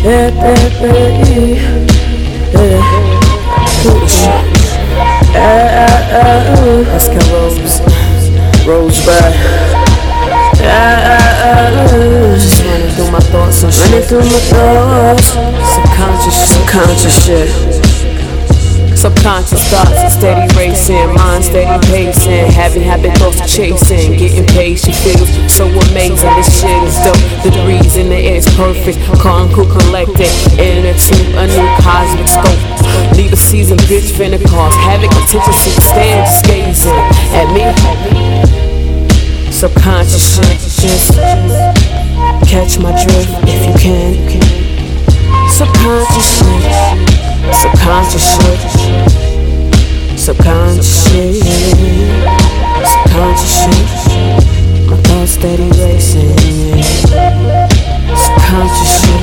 Let's go, Rose back. Just running through my thoughts and shit. Subconscious shit. Subconscious thoughts steady racing, mind steady pacing, having habit thoughts chasing, getting patient feels so amazing. This shit is dope. The degrees in the air is perfect, calm, cool, collected, inner tube, a new cosmic scope. Leave a season, bitch, finna cause havoc, contingency, stand just gazing at me. Subconscious shit, just catch my drift if you can. Subconscious shit. Subconscious shit, subconscious shit, subconscious shit. My thoughts steady racing, subconscious shit.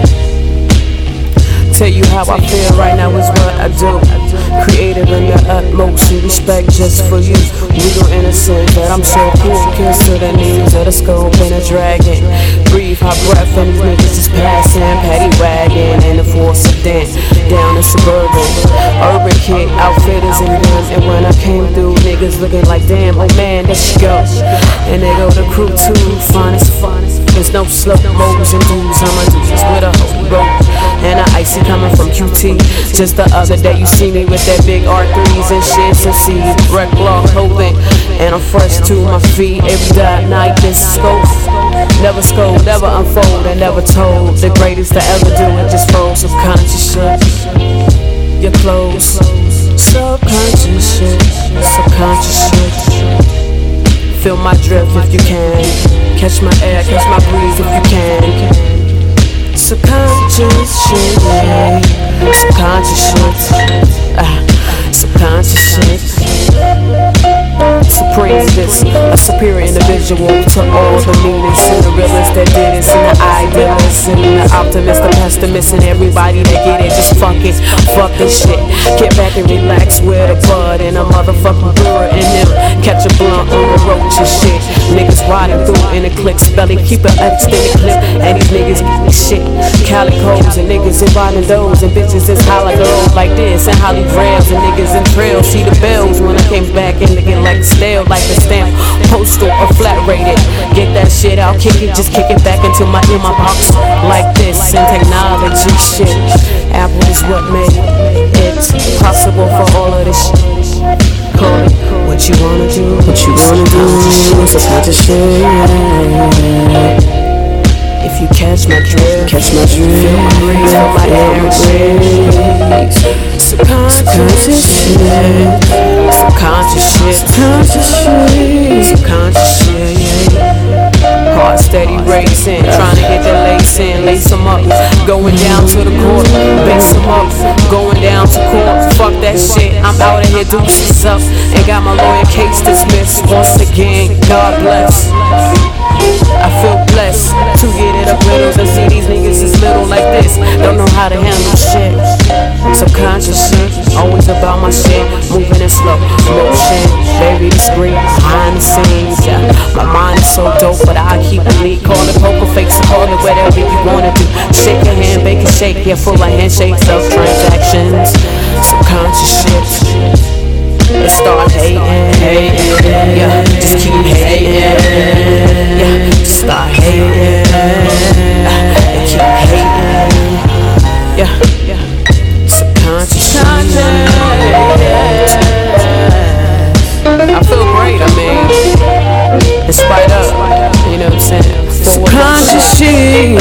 Tell you how I feel right now is what I do. Creative in the utmost and respect just for you. Legal innocent, but I'm so cool. Kiss to the knees of the scope and a dragon. Breathe hot breath and these niggas is passing. Paddy wagon and the force of dance. Down in suburban, urban kid outfitters and them. And when I came through, niggas looking like damn, oh man, there she go. And they go the crew too, fine as fun. There's no slow mo's and dudes. I'ma do this with a whole rope and an icy coming from QT. Just the other day you see me with that big R3s and shit. And see wreck law clothing, and I'm fresh to my feet every night. This scope, never scold, never unfold, and never told. The greatest to ever do it, just fold. Subconscious shit, your clothes. Subconscious shit, subconscious shit. Feel my drift if you can. Catch my air, catch my breeze if you can. Subconscious shit, subconscious shit, subconscious shit. Supreme this, a superior individual to all the meanings and the realists that did it, and the idealists and the optimists, the pessimists, and everybody that get it. Just fuck it, fuck this shit. Get back and relax with a bud and a motherfucking brewer in them. Catch a blunt on the roach and shit. Niggas riding through in a click, spelling, keep an extended clip, and these niggas get shit. Calicos and niggas inviting those, and bitches is holla girls like this, and Holly rails and niggas in trails. See the bells when I came back in looking like stale, like a stamp, postal or flat rated. Get that shit out, kick it, just kick it back into my box like this. And technology shit, Apple is what made it possible for all of this shit. Call it what you wanna do, what you wanna do. Subconscious shit. If you catch my drift, feel my breeze, feel my air breeze. Subconscious shit, subconscious shit, subconscious shit, heart steady racing, trying to get the lace in, lace them up, going down to the court, base them up, going down to court. Fuck that shit, I'm out of here, deuces up, and got my lawyer case dismissed. Once again, God bless. I feel blessed to get it up riddles and see these niggas is little like this. Don't know how to handle shit. Subconscious shit, always about my shit. Moving in slow motion, very discreet, behind the scenes. Yeah. My mind is so dope, but I keep it neat. Call it poker face, call it whatever you wanna do. Shake your hand, bake a shake, yeah, full of handshakes of transactions. Subconscious shit. And start hating, yeah, just keep hating, yeah, just start hating, and keep hating, yeah, subconscious shit. I feel great, I mean, in spite of, you know what I'm saying, subconscious shit,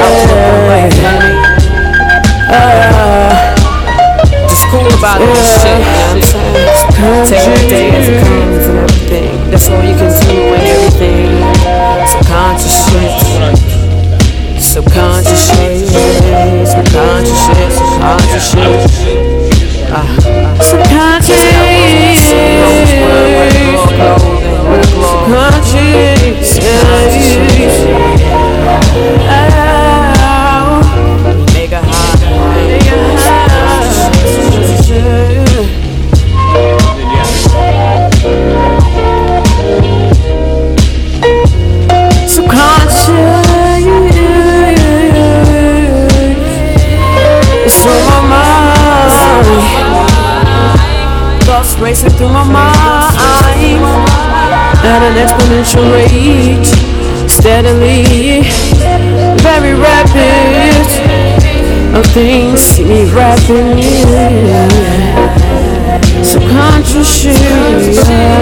just cool about this shit, you know what I'm saying? Take the day as it comes and everything. That's all you can do and everything. Subconscious shit, subconscious shit, subconscious shit, subconscious shit, subconscious shit, make a high. exponential rate, steadily, very rapid of things see me rapping, subconscious shit,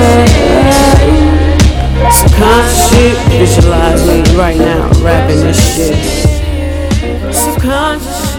subconscious shit, visualize me right now rapping this shit, subconscious